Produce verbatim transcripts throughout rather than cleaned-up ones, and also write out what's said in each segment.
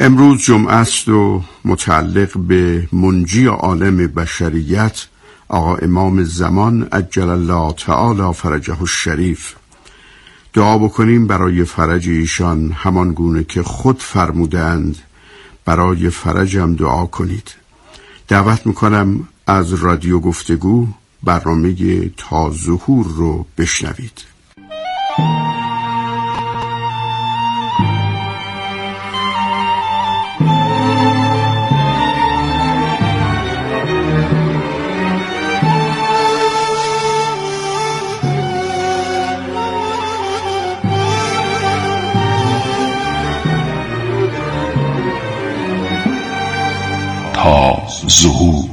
امروز جمعه است و متعلق به منجی عالم بشریت آقا امام زمان عجل الله تعالی فرجه الشریف. دعا بکنیم برای فرج ایشان، همان گونه که خود فرمودند برای فرجم دعا کنید. دعوت میکنم از رادیو گفتگو برنامه تا ظهور رو بشنوید. تا ظهور.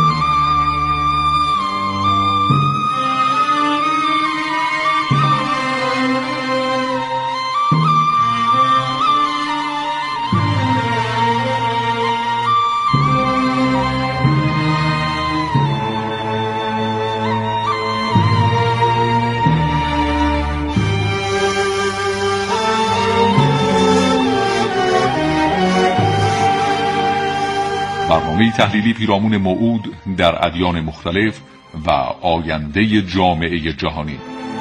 برنامه تحلیلی پیرامون موعود در ادیان مختلف و آینده جامعه جهانی.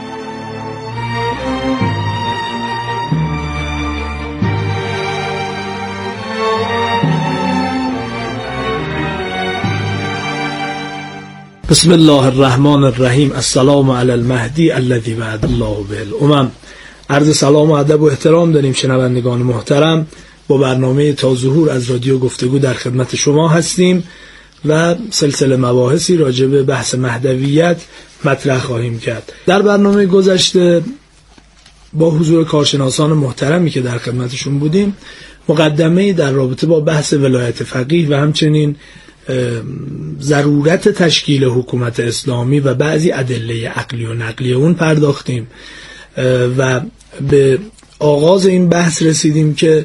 بسم الله الرحمن الرحیم. السلام علی المهدی الذی وعد الله بالامم. عرض سلام و ادب و احترام داریم شنوندگان محترم. با برنامه تا ظهور از رادیو گفتگو در خدمت شما هستیم و سلسله مباحثی راجع به بحث مهدویت مطرح خواهیم کرد. در برنامه گذشته با حضور کارشناسان محترمی که در خدمتشون بودیم مقدمه‌ای در رابطه با بحث ولایت فقیه و همچنین ضرورت تشکیل حکومت اسلامی و بعضی ادله عقلی و نقلی اون پرداختیم و به آغاز این بحث رسیدیم که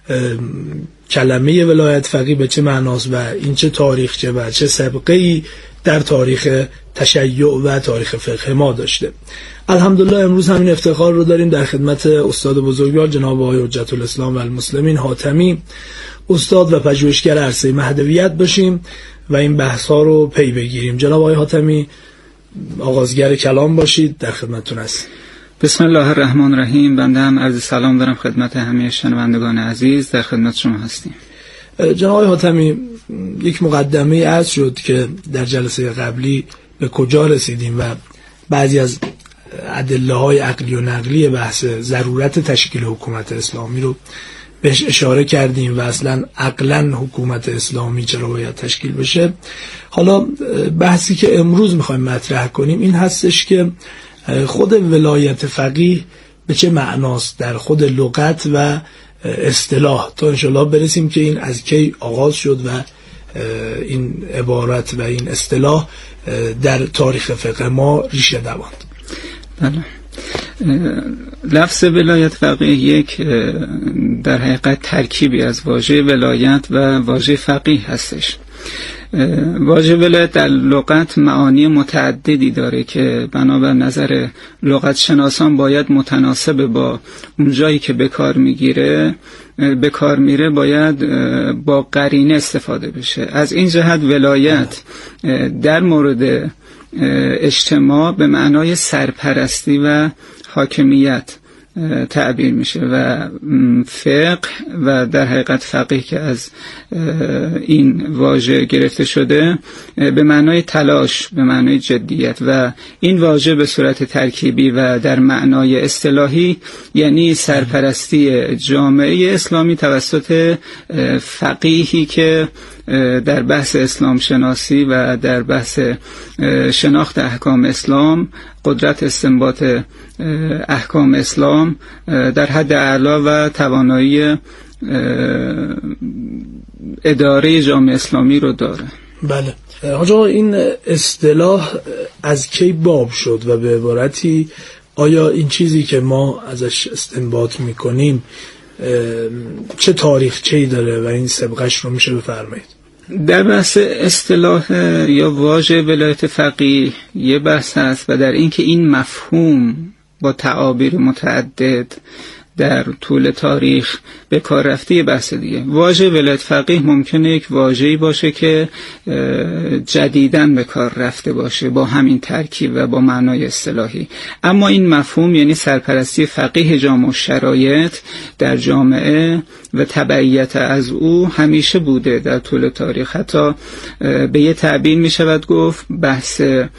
کلمه ولایت فقیه به چه معناست و این چه تاریخچه و چه سابقه‌ای در تاریخ تشیع و تاریخ فقه ما داشته. الحمدلله امروز همین افتخار رو داریم در خدمت استاد بزرگوار جناب آقای حجت الاسلام و المسلمین حاتمی، استاد و پژوهشگر عرصه مهدویت باشیم و این بحث ها رو پی بگیریم. جناب آقای حاتمی آغازگر کلام باشید، در خدمتتون هستیم. بسم الله الرحمن الرحیم. بنده هم عرض سلام دارم خدمت همه شنوندگان عزیز، در خدمت شما هستیم. جناب آقای حاتمی، یک مقدمه عرض شد که در جلسه قبلی به کجا رسیدیم و بعضی از ادله های عقلی و نقلی بحث ضرورت تشکیل حکومت اسلامی رو بهش اشاره کردیم و اصلا عقلا حکومت اسلامی چرا باید تشکیل بشه. حالا بحثی که امروز میخوایم مطرح کنیم این هستش که خود ولایت فقیه به چه معناست در خود لغت و اصطلاح، تا انشالله برسیم که این از کی آغاز شد و این عبارت و این اصطلاح در تاریخ فقه ما ریشه دواند. بله. لفظ ولایت فقیه یک در حقیقت ترکیبی از واژه ولایت و واژه فقیه هستش. واژه ولایت در لغت معانی متعددی داره که بنابر نظر لغت شناسان باید متناسب با اون جایی که به کار میگیره به کار میره باید با قرینه استفاده بشه. از این جهت ولایت در مورد اجتماع به معنای سرپرستی و حاکمیت تعبیر میشه و فقه و در حقیقت فقیه که از این واژه گرفته شده به معنای تلاش، به معنای جدیت و این واژه به صورت ترکیبی و در معنای اصطلاحی یعنی سرپرستی جامعه اسلامی توسط فقیهی که در بحث اسلام شناسی و در بحث شناخت احکام اسلام، قدرت استنباط احکام اسلام در حد اعلی و توانایی اداره جامعه اسلامی رو داره. بله حاج آقا، این اصطلاح از کی باب شد و به عبارتی آیا این چیزی که ما ازش استنباط میکنیم چه تاریخچه‌ای داره و این سابقه‌اش رو میشه بفرمایید؟ در بحث اصطلاح یا واژه ولایت فقیه یه بحث هست و در اینکه این مفهوم با تعابیر متعدد در طول تاریخ به کار رفته بحث دیگه. واژه ولایت فقیه ممکنه یک واژه‌ای باشه که جدیداً به کار رفته باشه با همین ترکیب و با معنای اصطلاحی، اما این مفهوم یعنی سرپرستی فقیه جامع شرایط در جامعه و تبعیت از او همیشه بوده در طول تاریخ. حتی به یه تعبیر می شود گفت بحث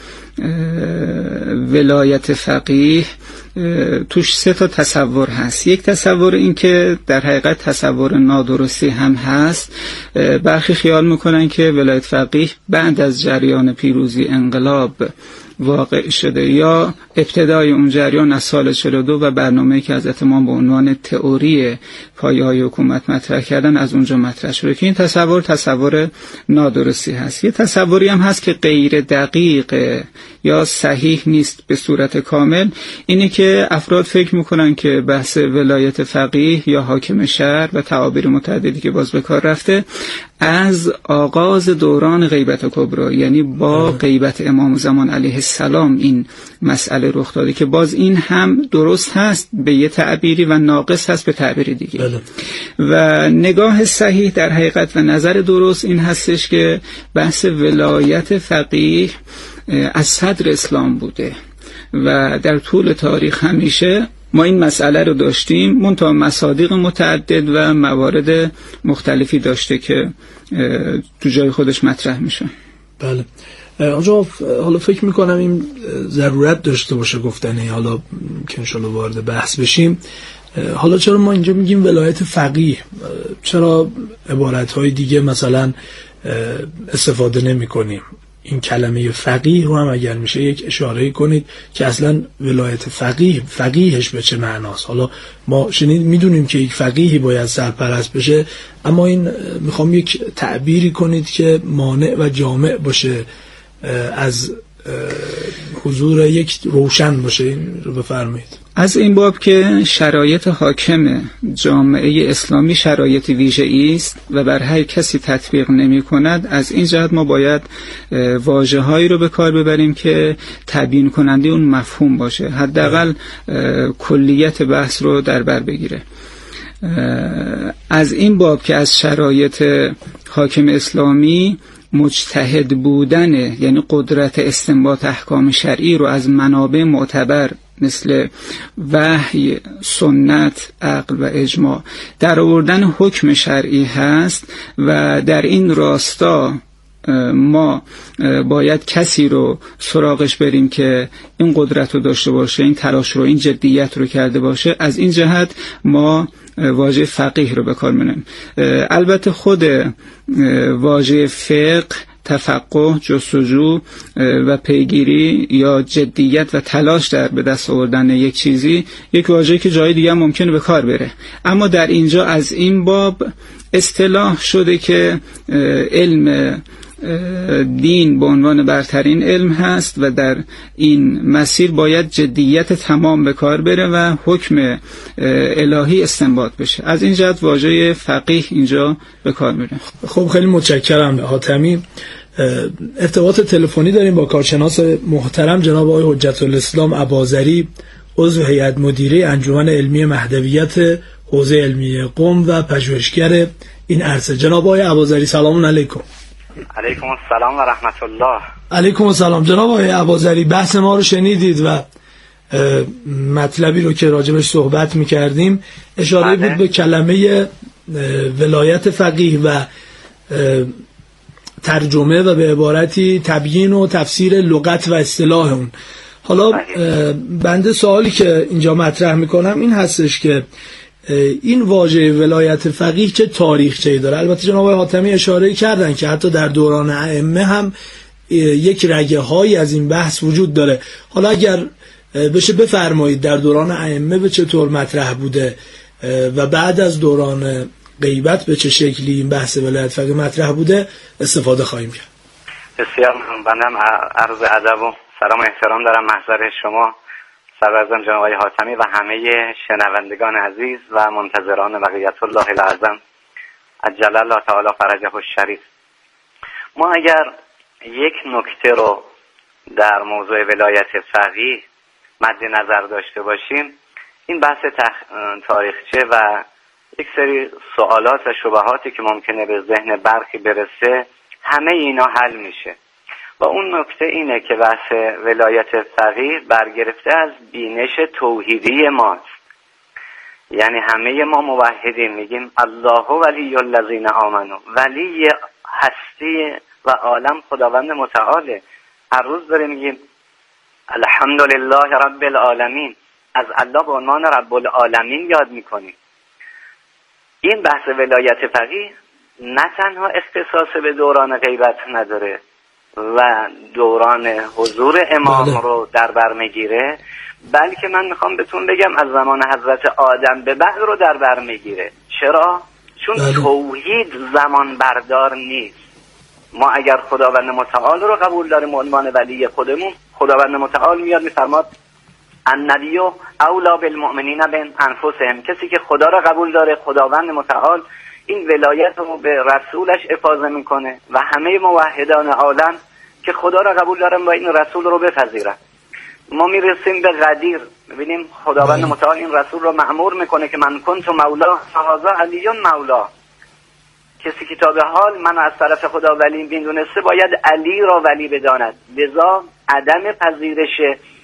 ولایت فقیه توش سه تا تصور هست. یک تصور این که در حقیقت تصور نادرستی هم هست. برخی خیال میکنن که ولایت فقیه بعد از جریان پیروزی انقلاب واقع شده یا ابتدای اون جریان از سال چهل و دو و برنامه‌ای که از امام به عنوان تئوری پایه‌های حکومت مطرح کردن از اونجا مطرح شده که این تصور تصور نادرستی هست. یه تصوری هم هست که غیر دقیق یا صحیح نیست به صورت کامل، اینه که افراد فکر میکنن که بحث ولایت فقیه یا حاکم شهر و تعابیر متعددی که باز به کار رفته از آغاز دوران غیبت کبری، یعنی با غیبت امام زمان علیه السلام این مسئله رخ داده، که باز این هم درست هست به یه تعبیری و ناقص هست به تعبیر دیگه. بله. و نگاه صحیح در حقیقت و نظر درست این هستش که بحث ولایت فقیه از صدر اسلام بوده و در طول تاریخ همیشه ما این مسئله رو داشتیم، منتها مصادیق متعدد و موارد مختلفی داشته که تو جای خودش مطرح میشه. بله. آنجا حالا فکر میکنم این ضرورت داشته باشه گفتنه، حالا که انشالله وارد بحث بشیم. حالا چرا ما اینجا میگیم ولایت فقیه؟ چرا عبارتهای دیگه مثلا استفاده نمی کنیم؟ این کلمه فقیه رو هم اگر میشه یک اشاره کنید که اصلا ولایت فقیه فقیهش به چه معناست. حالا ما شنید میدونیم که یک فقیهی باید سرپرست بشه، اما این میخوام یک تعبیری کنید که مانع و جامع باشه از حضور یک روشن باشه. این رو بفرمایید. از این باب که شرایط حاکم جامعه اسلامی شرایط ویژه‌ای است و بر هر کسی تطبیق نمی کند، از این جهت ما باید واژه هایی رو به کار ببریم که تبیین کننده اون مفهوم باشه، حداقل کلیت بحث رو در بر بگیره. از این باب که از شرایط حاکم اسلامی مجتهد بودن، یعنی قدرت استنباط احکام شرعی رو از منابع معتبر مثل وحی، سنت، عقل و اجماع در آوردن حکم شرعی هست و در این راستا ما باید کسی رو سراغش بریم که این قدرت رو داشته باشه، این تلاش رو، این جدیت رو کرده باشه. از این جهت ما واژه فقیه رو به کار می‌بریم. البته خود واژه فقه، تفقه، جستجو و پیگیری یا جدیت و تلاش در به دست آوردن یک چیزی یک واژه‌ای که جای دیگه ممکنه به کار بره، اما در اینجا از این باب اصطلاح شده که علم دین به عنوان برترین علم هست و در این مسیر باید جدیت تمام به کار بره و حکم الهی استنباط بشه. از این جهت واژه فقیه اینجا به کار میره. خب خیلی متشکرم حاتمی. ارتباط تلفنی داریم با کارشناس محترم جناب آقای حجت الاسلام اباظری، عضو هیئت مدیره انجمن علمی مهدویت حوزه علمی قم و پژوهشگر این عرصه. جناب آقای اباظری سلام علیکم. علیکم السلام و رحمت الله. علیکم السلام. جناب آقای اباظری، بحث ما رو شنیدید و مطلبی رو که راجبش صحبت می‌کردیم اشاره بود به کلمه ولایت فقیه و ترجمه و به عبارتی تبیین و تفسیر لغت و اصطلاح اون. حالا بنده سوالی که اینجا مطرح میکنم این هستش که این واژه ولایت فقیه چه تاریخچه‌ای داره؟ البته جناب آقای حاتمی اشاره کردن که حتی در دوران ائمه هم یک رگه هایی از این بحث وجود داره. حالا اگر بشه بفرمایید در دوران ائمه به چه طور مطرح بوده و بعد از دوران غیبت به چه شکلی این بحث ولایت فقیه مطرح بوده استفاده خواهیم کرد. بسیار ممنونم. عرض ادب و سلام و احترام دارم محضر شما سرورزم جناب آقای حاتمی و همه شنوندگان عزیز و منتظران بقیت الله العظم عجل الله تعالی فرجه الشریف. ما اگر یک نکته رو در موضوع ولایت فقیه مد نظر داشته باشیم، این بحث تخ... تاریخچه و یک سری سوالات و شبهاتی که ممکنه به ذهن برخی برسه، همه اینا حل میشه. و اون نکته اینه که بحث ولایت فقیه برگرفته از بینش توحیدی ماست. یعنی همه ما موحدین میگیم الله ولی الذین آمنو، ولی هستی و عالم خداوند متعاله. هر روز داریم میگیم الحمدلله رب العالمین، از الله به عنوان رب العالمین یاد میکنیم. این بحث ولایت فقیه نه تنها اختصاص به دوران غیبت نداره و دوران حضور امام رو در بر میگیره، بلکه من میخوام بهتون بگم از زمان حضرت آدم به بعد رو در بر میگیره. چرا؟ چون توحید زمان بردار نیست. ما اگر خداوند متعال رو قبول داریم عنوان ولی خودمون، خداوند متعال میاد میفرماد النبی اولی بالمؤمنین من انفسهم، کسی که خدا رو قبول داره، خداوند متعال این ولایت رو به رسولش افاضه میکنه و همه موحدان عالم که خدا را قبول دارن و این رسول رو بپذیرن. ما میرسیم به غدیر، میبینیم خداوند متعال این رسول رو مأمور میکنه که من کنت مولا فهذا علی مولا، کسی که تا به حال من از طرف خدا ولی میدونسته باید علی را ولی بداند. لذا عدم پذیرش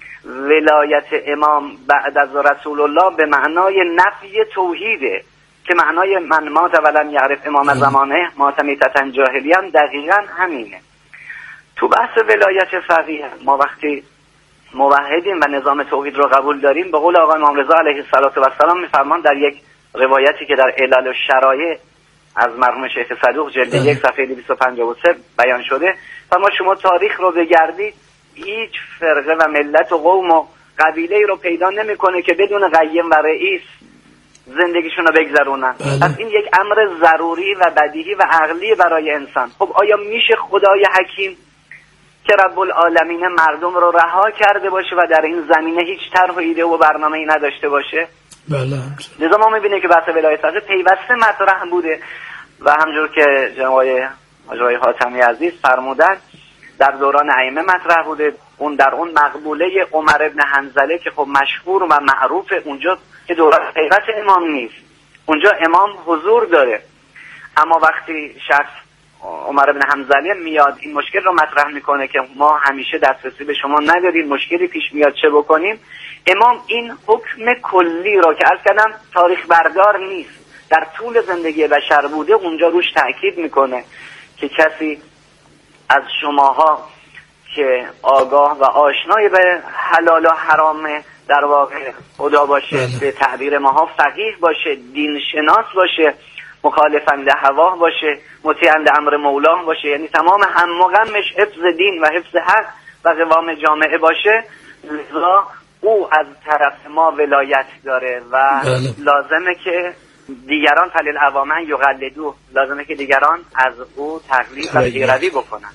ولایت امام بعد از رسول الله به معنای نفی توحیده، که معنای من مات ولم یعرف امام زمانه مات میتة جاهلیه هم دقیقا همینه. تو بحث ولایت فقیه ما وقتی موحدیم و نظام توحید رو قبول داریم، به قول آقای امام رضا علیه السلام میفرمان در یک روایتی که در علل و شرایع از مرحوم شیخ صدوق جلد یک صفحه دویست و پنجاه و سه بیان شده، فرما شما تاریخ رو بگردید هیچ فرقه و ملت و قوم و قبیله ای رو پیدا نمیکنه که بدون قیم و رئیس زندگیشون رو بگذرونن. پس این یک امر ضروری و بدیهی و عقلی برای انسان. خب آیا میشه خدای حکیم که رب العالمین مردم رو رها کرده باشه و در این زمینه هیچ طرح و ایده و برنامه‌ای نداشته باشه؟ بله. لذا ما میبینیم که بحث ولایت فقیه پیوسته مطرح بوده و همجور که جناب آقای حاتمی عزیز فرمودن در دوران ائمه مطرح بوده. اون در اون مقبوله عمر ابن حنظله که خب مشهور و معروف، اونجا که دوران غیبت امام نیست، اونجا امام حضور داره، اما وقتی شخص عمر ابن حنظله میاد این مشکل رو مطرح میکنه که ما همیشه دسترسی به شما نداریم، مشکلی پیش میاد چه بکنیم، امام این حکم کلی رو که عرض کردم تاریخ بردار نیست، در طول زندگی بشر بوده، اونجا روش تأکید میکنه که کسی از شماها که آگاه و آشنای به حلال و حرام در واقع خدا باشه، بله. به تعبیر ماها فقیه باشه، دین شناس باشه، مخالفند هوا باشه، مطیعند امر مولا باشه، یعنی تمام هم و غمش حفظ دین و حفظ حق و قوام جامعه باشه، لذا او از طرف ما ولایت داره و بله. لازمه که دیگران فلیل عوامن یقلدو، لازمه که دیگران از او تقلید و پیروی بکنن.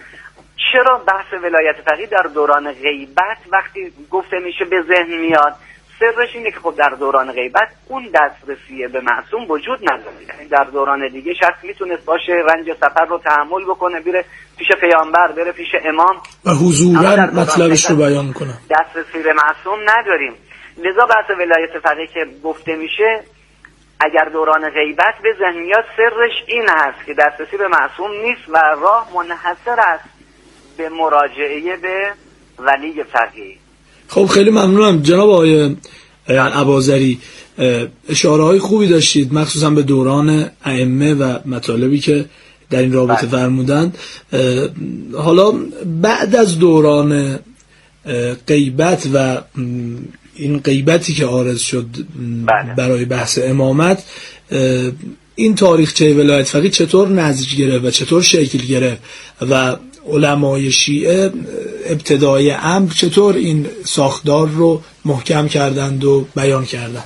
چرا بحث ولایت فقیه در دوران غیبت وقتی گفته میشه به ذهن میاد؟ سرش اینه که خب در دوران غیبت اون دسترسی به معصوم وجود نداره. یعنی در دوران دیگه شخص میتونست باشه رنج سفر رو تحمل بکنه، بره پیش پیامبر، بره پیش امام و حضوراً مطلبش رو بیان کنه. دسترسی به معصوم نداریم. لذا بحث ولایت فقیه که گفته میشه اگر دوران غیبت به ذهن میاد، سرش این هست که دسترسی به معصوم نیست و راه منحصر است به مراجعه به ولی فقیه. خب خیلی ممنونم جناب آقای اباظری، اشاره های خوبی داشتید مخصوصا به دوران ائمه و مطالبی که در این رابطه فرمودن. حالا بعد از دوران غیبت و این غیبتی که عارض شد برای بحث امامت، این تاریخچه ولایت فقیه چطور نسج گرفت و چطور شکل گرفت و علمای شیعه ابتدای امر چطور این ساختار رو محکم کردند و بیان کردند؟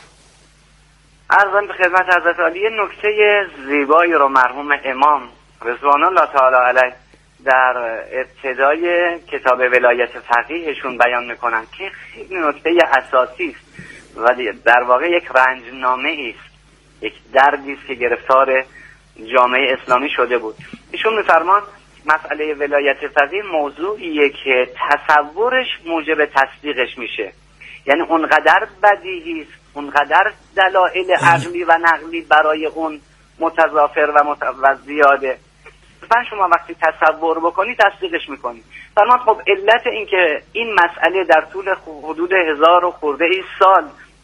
عرضم به خدمت حضرت عالی نکته زیبایی رو مرحوم امام رضوان الله تعالی علیه در ابتدای کتاب ولایت فقیهشون بیان میکنن که خیلی نکته اساسی است و در واقع یک رنجنامه است، یک دردی است که گرفتار جامعه اسلامی شده بود. ایشون میفرمان مسئله ولایت فقیه موضوعیه که تصورش موجب تصدیقش میشه. یعنی اونقدر بدیهی است، اونقدر دلایل عقلی و نقلی برای اون متضافر و مت... زیاده. من شما وقتی تصور بکنی تصدیقش میکنی. فرمان خب علت این که این مسئله در طول حدود هزار و خورده ای سال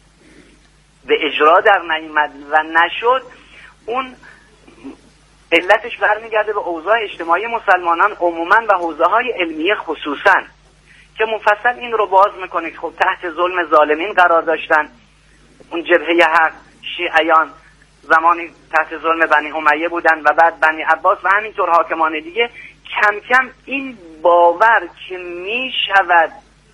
به اجرا در نیامد و نشد، اون علتش برمیگرده به اوضاع اجتماعی مسلمانان عموما و حوزه‌های علمیه خصوصا، که مفصل این رو باز میکنه که خب تحت ظلم ظالمین قرار داشتن. اون جبهه حق شیعیان زمانی تحت ظلم بنی امیه بودن و بعد بنی عباس و همینطور حاکمان دیگه. کم کم این باور که می شود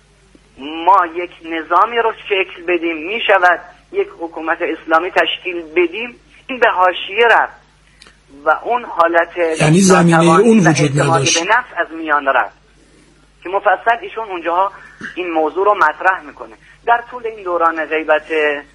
ما یک نظامی رو شکل بدیم، می شود یک حکومت اسلامی تشکیل بدیم، این به حاشیه رفت و اون حالت یعنی زمینه اون وجود نداشت، به نفس از میان رفت که مفصل ایشون اونجاها این موضوع رو مطرح میکنه. در طول این دوران غیبت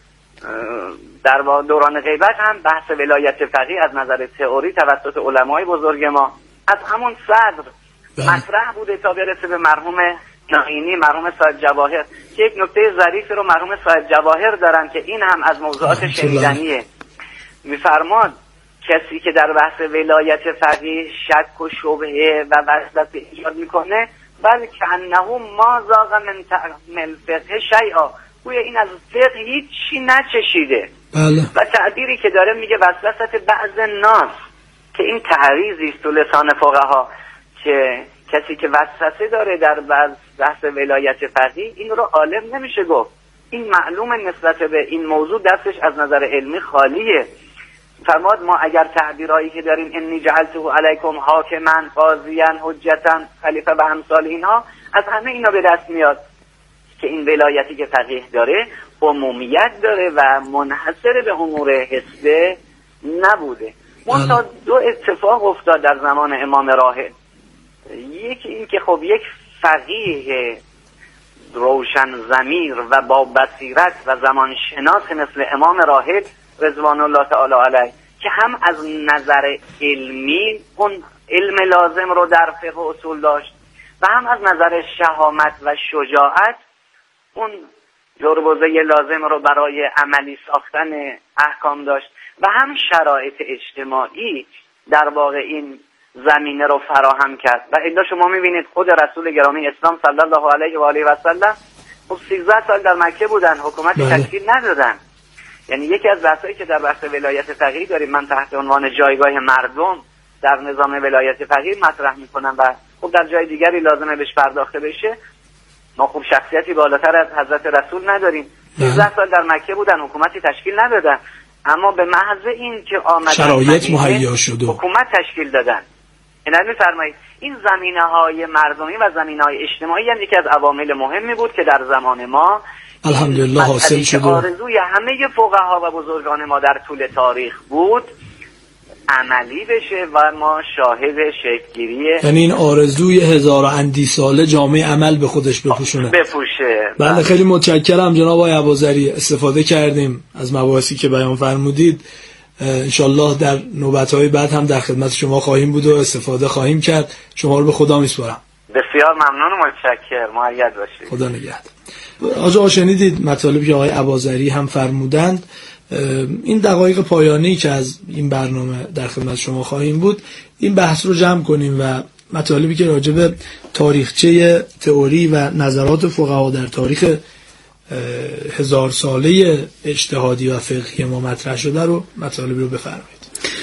در دوران غیبت هم بحث ولایت فقیه از نظر تئوری توسط علمای بزرگ ما از همون صدر مطرح بوده تا برسه به مرحوم ناینی، مرحوم صاحب جواهر، که یک نکته ظریفی رو مرحوم صاحب جواهر دارن که این هم از موضوعات شنیدنیه. میفرمان کسی که در بحث ولایت فقیه شک و شبهه و وحدت ایجاد میکنه، بلکه انه ما ذاق من تعمل فقه شیئا، گویا این از فقه هیچی نچشیده. بله. و تعبیری که داره میگه وسوسه بعض ناس، که این تعریضی است تو لسان فقها که کسی که وسوسه داره در بحث ولایت فقیه این رو عالم نمیشه گفت. این معلومه نسبت به این موضوع دستش از نظر علمی خالیه. فرماد ما اگر تعبیرایی که داریم انی جعلته علیکم حاکما قاضیا حجتا خلیفه و امثال اینها، از همه اینا به دست میاد که این ولایتی که فقیه داره عمومیت داره و منحصر به امور حسبه نبوده. منتها دو اتفاق افتاد در زمان امام راهب. یکی این که خب یک فقیه روشن ضمیر و با بصیرت و زمان شناس مثل امام راهب رضوان الله تعالی علیه، که هم از نظر علمی اون علم لازم رو در فقه و اصول داشت و هم از نظر شهامت و شجاعت اون جربوزه لازم رو برای عملی ساختن احکام داشت و هم شرایط اجتماعی در واقع این زمینه رو فراهم کرد. و الا شما میبینید خود رسول گرامی اسلام صلی الله علیه و آله و سلم خب سیزده سال در مکه بودن، حکومتی تشکیل ندادن. یعنی یکی از بحثایی که در بحث ولایت فقیه داریم، من تحت عنوان جایگاه مردم در نظام ولایت فقیه مطرح میکنم و خب در جای دیگری لازمه بهش پرداخته بشه. ما خوب شخصیتی بالاتر از حضرت رسول نداریم. سیزده سال در مکه بودن، حکومتی تشکیل ندادن، اما به محض این که آمدن شرایط مهیا شد حکومت تشکیل دادن. اینا میفرمایید این زمینه‌های مردمی و زمینه‌های اجتماعی هم یکی از عوامل مهمی بود که در زمان ما الحمدلله حاصل شد. آرزوی همه فقها و بزرگان ما در طول تاریخ بود عملی بشه و ما شاهد شکل‌گیری، یعنی این آرزوی هزار اندی ساله جامعه عمل به خودش بپوشونه بپوشه. بله خیلی متشکرم جناب آقای اباظری، استفاده کردیم از مباحثی که بیان فرمودید. انشالله در نوبت‌های بعد هم در خدمت شما خواهیم بود و استفاده خواهیم کرد. شما رو به خدا میسپارم. بسیار ممنون و متشکرم. مؤید باشید. خدا نگهدار. آقا شنیدید مطالبی که آقای اباظری هم فرمودند. این دقایق پایانی که از این برنامه در خدمت شما خواهیم بود، این بحث رو جمع کنیم و مطالبی که راجع به تاریخچه تئوری و نظرات فقها در تاریخ هزار ساله اجتهادی و فقهی ما مطرح شده رو مطالبی رو بفرمایید.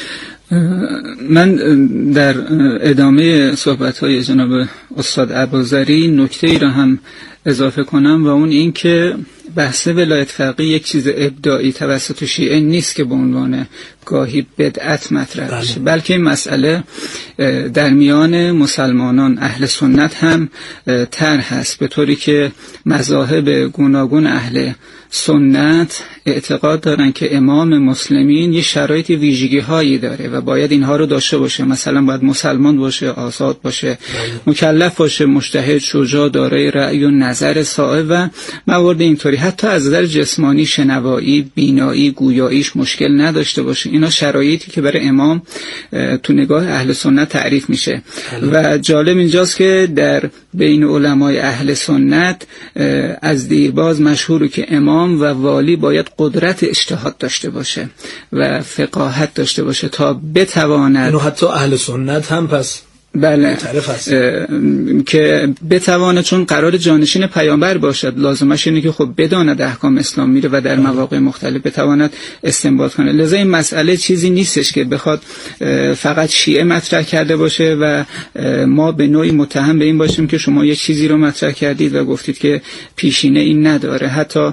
من در ادامه صحبت‌های جناب استاد اباظری نکته‌ای را هم اضافه کنم و اون این که بحث ولایت فقیه یک چیز ابداعی توسط شیعه نیست که به عنوان گاهی بدعت مطرح بشه، بلکه این مسئله در میان مسلمانان اهل سنت هم طرح هست، به طوری که مذاهب گوناگون اهل سنت اعتقاد دارن که امام مسلمین یه شرایط ویژگی هایی داره و باید اینها رو داشته باشه. مثلا باید مسلمان باشه، آزاد باشه، مکلف باشه، مجتهد، شجاع، دارای رأی و نظر صائب و موارد اینطوری. حتی از نظر جسمانی، شنوایی، بینایی، گویاییش مشکل نداشته باشه. اینا شرایطی که برای امام تو نگاه اهل سنت تعریف میشه. و جالب اینجاست که در بین علمای اهل سنت از دیرباز مشهوره که امام و والی باید قدرت اجتهاد داشته باشه و فقاهت داشته باشه تا بتواند، اینو حتی اهل سنت هم پس بله که بتواند، چون قرار جانشین پیامبر باشد، لازمش اینه که خب بداند احکام اسلام میره و در مواقع مختلف بتواند استنباط کنه. لذا این مسئله چیزی نیستش که بخواد فقط شیعه مطرح کرده باشه و ما به نوعی متهم به این باشیم که شما یک چیزی رو مطرح کردید و گفتید که پیشینه این نداره. حتی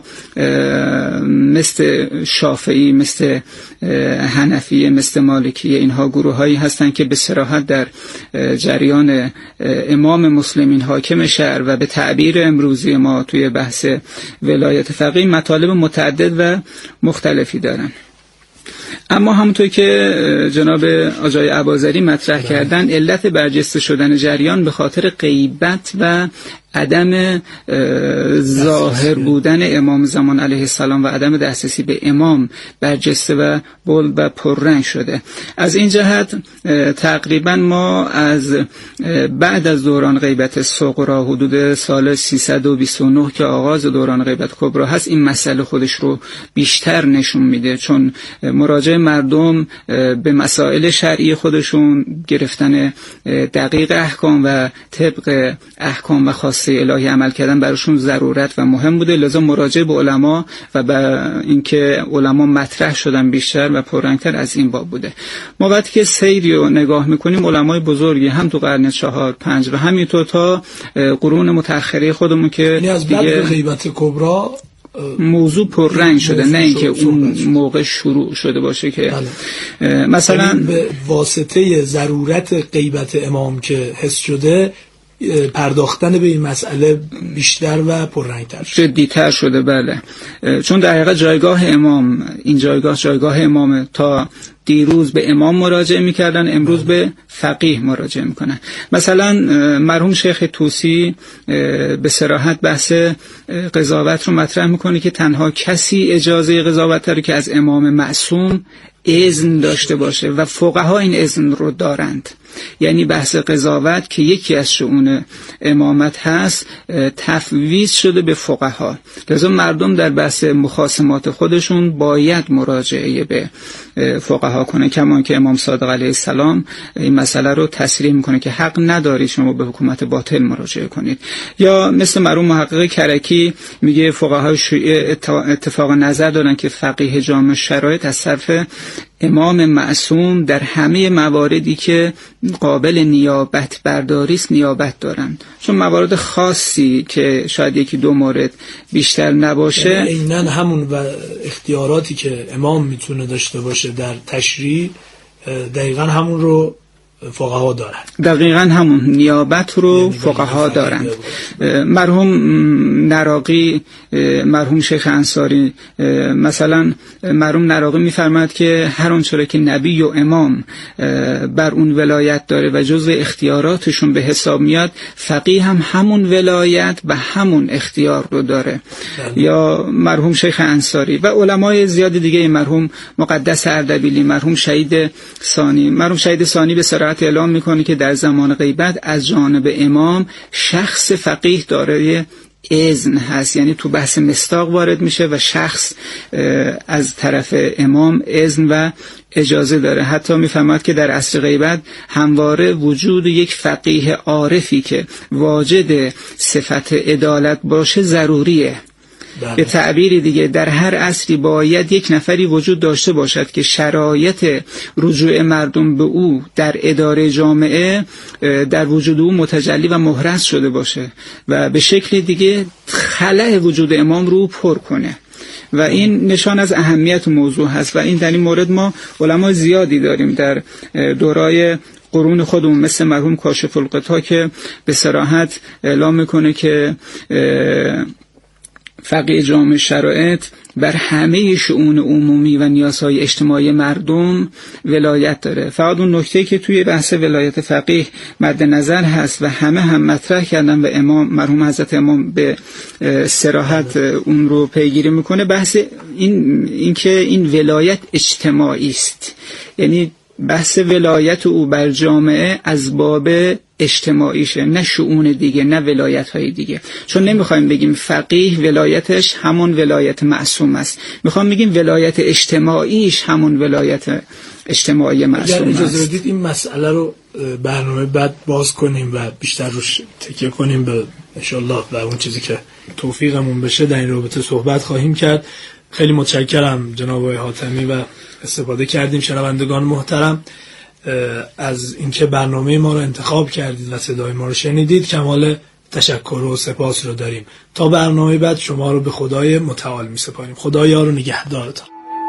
مثل شافعی، مثل حنفیه، مثل مالکیه، اینها گروهایی هستن که به صراحت در جریان امام مسلمین حاکم شهر و به تعبیر امروزی ما توی بحث ولایت فقیه مطالب متعدد و مختلفی دارن. اما همونطور که جناب آقای اباظری مطرح کردن، علت برجسته شدن جریان به خاطر غیبت و عدم ظاهر بودن امام زمان علیه السلام و عدم دسترسی به امام برجسته و بلند و پررنگ شده. از این جهت تقریبا ما از بعد از دوران غیبت صغرا حدود سال سیصد و بیست و نه که آغاز دوران غیبت کبرا هست، این مسئله خودش رو بیشتر نشون میده، چون مراجع مردم به مسائل شرعی خودشون، گرفتن دقیق احکام و طبق احکام و خاص الهی عمل کردن براشون ضرورت و مهم بوده. لذا مراجعه به علما و به اینکه علما مطرح شدن بیشتر و پررنگتر از این باب بوده. ما وقتی که سیری رو نگاه میکنیم، علمای بزرگی هم تو قرن چهار پنج و همینطور تا قرون متأخره خودمون که یعنی از بعد غیبت کبرا موضوع پررنگ شده، نه اینکه اون موقع شروع شده باشه که بله. مثلا به واسطه ضرورت غیبت امام که حس شده، پرداختن به این مسئله بیشتر و پررنگتر شده، جدی‌تر شده. بله، چون در حقیقت جایگاه امام، این جایگاه جایگاه امامه. تا دیروز به امام مراجعه میکردن، امروز به فقیه مراجعه میکنن. مثلا مرحوم شیخ طوسی به صراحت بحث قضاوت رو مطرح میکنه که تنها کسی اجازه قضاوت داره که از امام معصوم اذن داشته باشه و فقها این اذن رو دارند. یعنی بحث قضاوت که یکی از شؤون امامت هست تفویض شده به فقها. لذا مردم در بحث مخاصمات خودشون باید مراجعه به فقها کنه، کما که امام صادق علیه السلام این مسئله رو تصریح میکنه که حق نداری شما به حکومت باطل مراجعه کنید. یا مثل مرحوم محقق کرکی میگه فقهای شیعه اتفاق نظر دارن که فقیه جامع شرایط از صرف امام معصوم در همه مواردی که قابل نیابت برداری است نیابت دارند، چون موارد خاصی که شاید یکی دو مورد بیشتر نباشه، اینن همون و اختیاراتی که امام میتونه داشته باشه در تشریع دقیقاً همون رو فقها دارن. دقیقاً همون نیابت رو فقها دارن. مرحوم نراقی، مرحوم شیخ انصاری، مثلا مرحوم نراقی میفرماد که هر آنچه که نبی و امام بر اون ولایت داره و جزء اختیاراتشون به حساب میاد، فقیه هم همون ولایت و همون اختیار رو داره. بله. یا مرحوم شیخ انصاری و علمای زیاد دیگه، مرحوم مقدس اردبیلی، مرحوم شهید ثانی. مرحوم شهید ثانی به صراحت اعلام میکنه که در زمان غیبت از جانب امام شخص فقیه دارای اذن هست، یعنی تو بحث مصداق وارد میشه و شخص از طرف امام اذن و اجازه داره. حتی میفهمد که در عصر غیبت همواره وجود یک فقیه عارفی که واجد صفت عدالت باشه ضروریه. بله. به تعبیر دیگه در هر عصری باید یک نفری وجود داشته باشد که شرایط رجوع مردم به او در اداره جامعه در وجود او متجلی و محرز شده باشه و به شکل دیگه خلأ وجود امام رو پر کنه و این نشان از اهمیت موضوع هست. و این در این مورد ما علما زیادی داریم در دورای قرون خودمون، مثل مرحوم کاشف الغطا که به صراحت اعلام میکنه که فقیه جامع شرایط بر همه شؤون عمومی و نیازهای اجتماعی مردم ولایت داره. فقط اون نکته که توی بحث ولایت فقیه مد نظر هست و همه هم مطرح کردن و امام مرحوم حضرت امام به صراحت اون رو پیگیری میکنه، بحث این اینکه این ولایت اجتماعی است، یعنی بحث ولایت او بر جامعه از باب اجتماعیشه، نه شؤون دیگه، نه ولایت های دیگه. چون نمیخوایم بگیم فقیه ولایتش همون ولایت معصوم است، میخوام بگیم ولایت اجتماعیش همون ولایت اجتماعی معصوم است. اجازه بدید این مسئله رو برنامه بعد باز کنیم و بیشتر روش تکیه کنیم به انشالله و اون چیزی که توفیقمون بشه در این رابطه صحبت خواهیم کرد. خیلی متشکرم جناب آقای حاتمی و استفاده کردیم شنوندگان محترم از اینکه برنامه ما رو انتخاب کردید و صدای ما رو شنیدید. کمال تشکر و سپاس رو داریم. تا برنامه بعد شما رو به خدای متعال می سپاریم. خدا یار و نگهدارتان.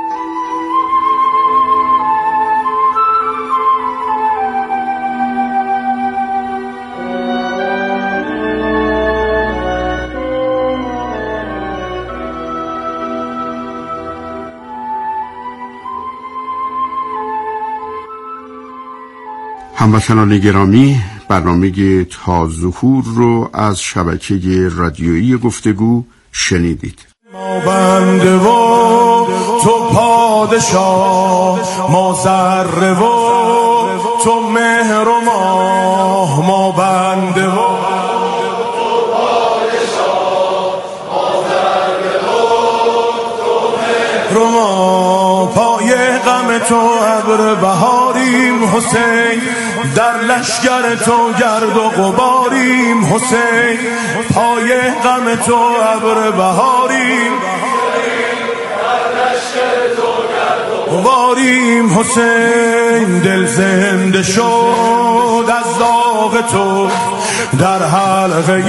هموطنان گرامی، برنامه تا ظهور رو از شبکه رادیویی گفتگو شنیدید. ما بنده و تو پادشاه، ما ذره و تو مهر و ماه. ما بنده و تو پادشاه، ما ذره و تو مهر و ماه. پای غم تو ابر بهاریم حسین، در لشگر تو گرد و غباریم حسین. پای غم تو ابر بهاریم، در لشگر تو گرد و غباریم حسین. دل زنده شد از داغ تو، در حلقه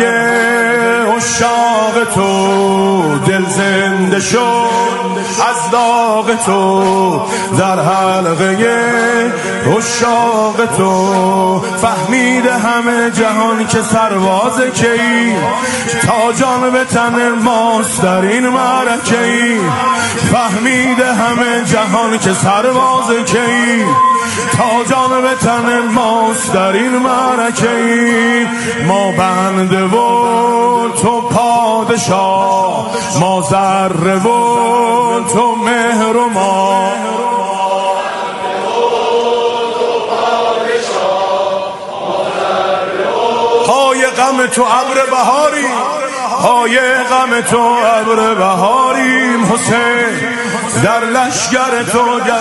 عشاق تو. دل زنده شد از داغ تو، در حلقه عشاق تو. فهمیده همه جهان که سرباز کی، تا جان به تن ماست در این معرکه ای. فهمیده همه جهان که سرباز کی، تا جان به تن ماست در این معرکه ای. ما بنده و تو پادشاه، ما ذره و تو مهر و ما. پای غم تو ابر بهاری، پای غم تو ابر بهاریم حسین. در لشگر تو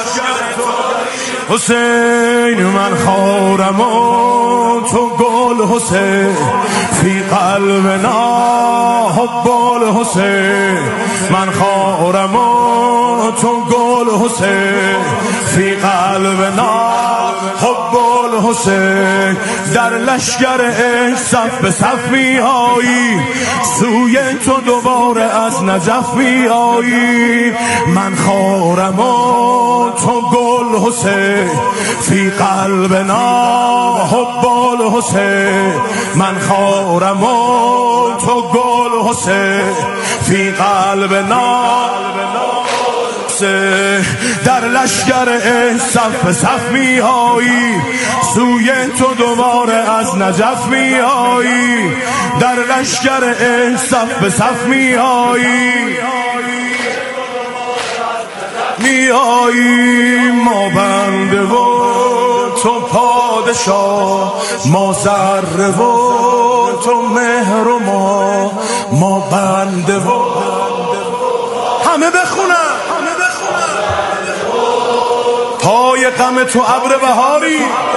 حسین. من خارم و تو گل حسین، فی قلبنا حب الحسین. من خارم و تو گل حسین، فی قلبنا حب الحسین. در لشگر عشق صف به صف می آیی، سوی تو دوباره از نجف می آیی. من خارم و تو گل حسین، فی قلبنا حب الحسین. من خارم و تو گل حسین، فی قلبنا. در لشگر عشق صف به صف می آیی، سوی تو دوباره از نجف می آیی. در لشگر عشق صف به صف می آیی، می آیی. ما بنده و تو پادشاه، ما ذره و تو مهر و ما. ما بنده و همه بخونن، پای غم تو ابر بهاری،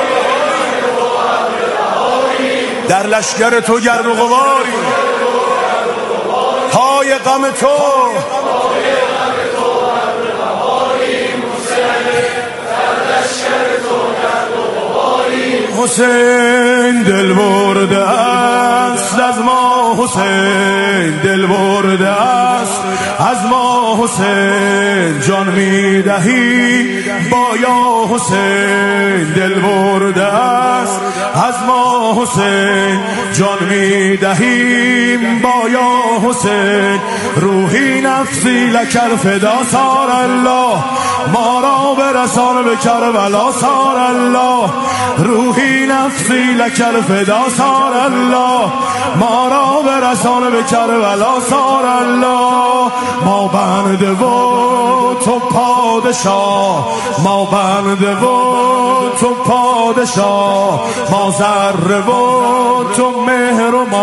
در لشگر تو گرد و غباری. پای غم تو حسین. دل برده است از ما حسین، دل برده است از ما ما حسین جان میدهی با یا حسین دل برده است از ما حسین جان میدهیم با یا حسین روحی نفسی لکر فدا سار الله ما را برسان به کربلا سار الله روحی نفسی لکر فدا سار الله ما را برسان به کربلا سار الله ما بنده و تو پادشاه ما بنده و تو پادشاه ما ذره و تو مهر و ما